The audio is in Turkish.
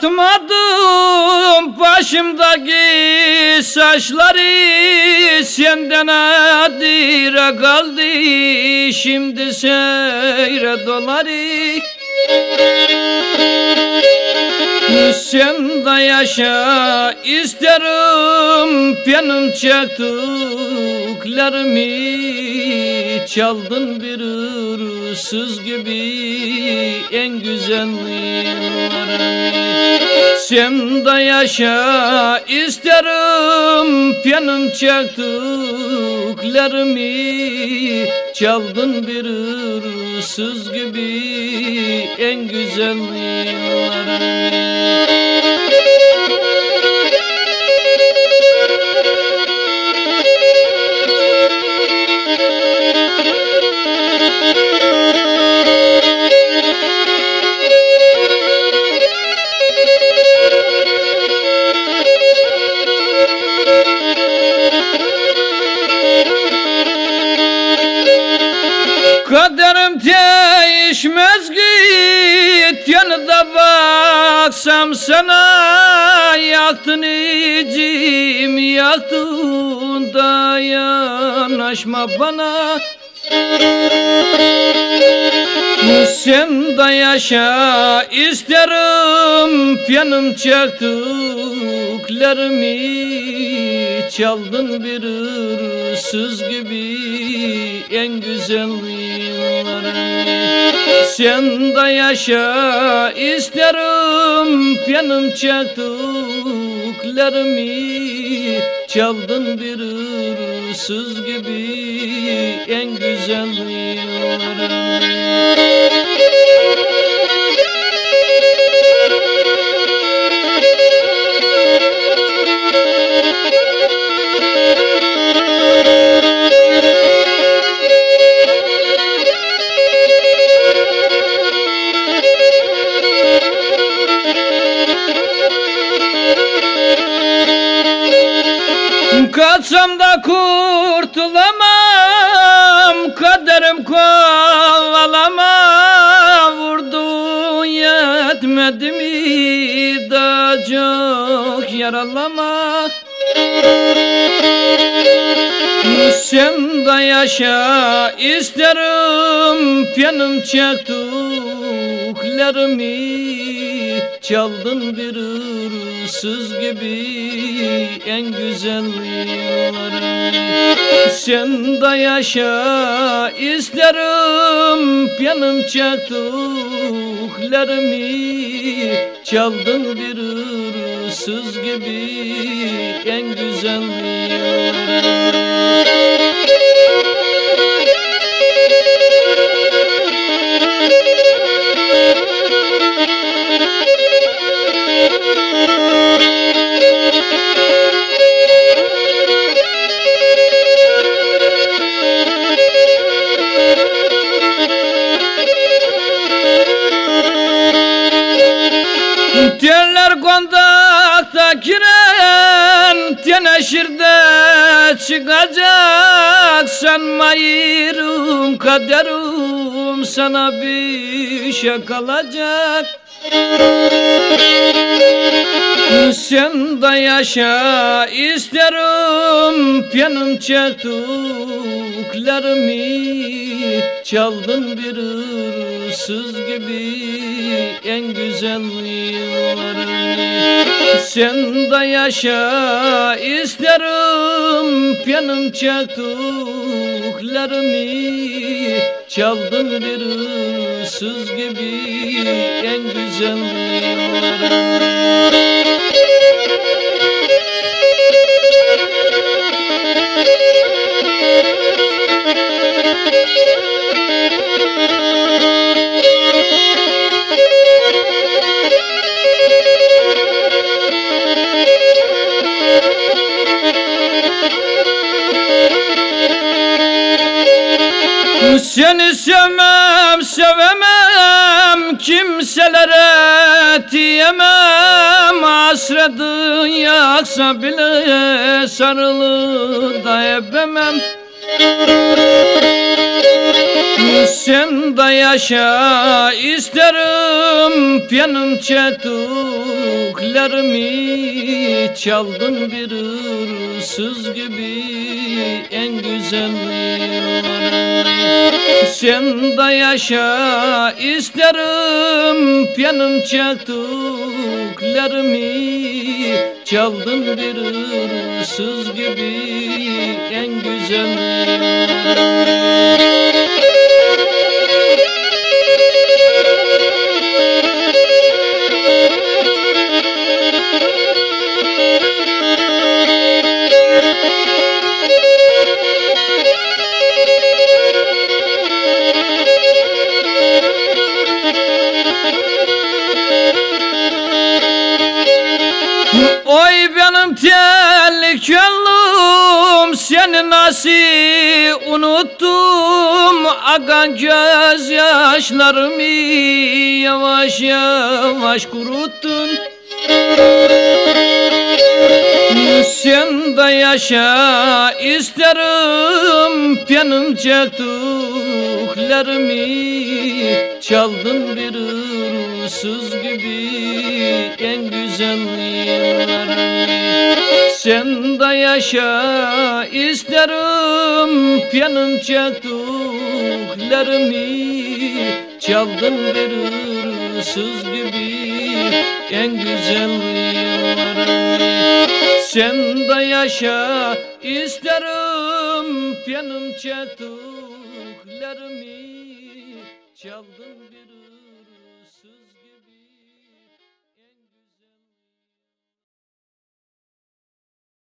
Unutmadım başımdaki saçları, senden adire kaldı şimdi seyre doları. Sen de yaşa isterim, benim çektiklerimi çaldın bir hırsız gibi en güzelliğimi. Sen de yaşa isterim, benim çektiklerimi çaldın bir hırsız gibi en güzelliğimi. Kaderim değişmez git, yanında baksam sana. Yaktın içim, yaktın da yanaşma bana. Sen de yaşa isterim, benim çektiklerimi çaldın bir hırsız gibi en güzelliğimi. Sen de yaşa isterim, benim çektiklerimi çaldın bir hırsız gibi en güzelliğimi. Kaçsam da kurtulamam, kaderim kovalama. Vurdu yetmedi mi, daha çok yaralama. Sen de yaşa isterim, benim çektiklerimi çaldın bir hırsız gibi en güzelliğimi. Sen de yaşa isterim, benim çektiklerimi çaldın bir hırsız gibi en güzelliğimi. Teller kondakta giren, teneşirde çıkacak. Sanmayırım kaderim, sana bir şey kalacak. Sen de yaşa isterim, benim çektiklerimi çaldın bir hırsız gibi en güzelliğimi. Sen de yaşa isterim, benim çektiklerimi çaldın bir hırsız gibi en güzelliğimi. Seni sevmem, sevemem, kimselere diyemem. Hasretin yaksa bile sarılı da ebemem. Sen de yaşa isterim, benim çektiklerimi çaldın bir hırsız gibi en güzel yıllarımı. Sen de yaşa isterim, benim çektiklerimi çaldın bir hırsız gibi en güzel yıllarımı. Oy benim tehlikelum, seni nasıl unuttum? Akan gözyaşlarımı yavaş yavaş kuruttun. Sen de yaşa isterim, benim çektiklerimi çaldın bir hırsız gibi en güzel yıllarımı. Sen de yaşa isterim, benim çektiklerimi çaldın bir hırsız gibi en güzel yıllarımı. Sen de yaşa isterim, benim çektiklerimi çaldın bir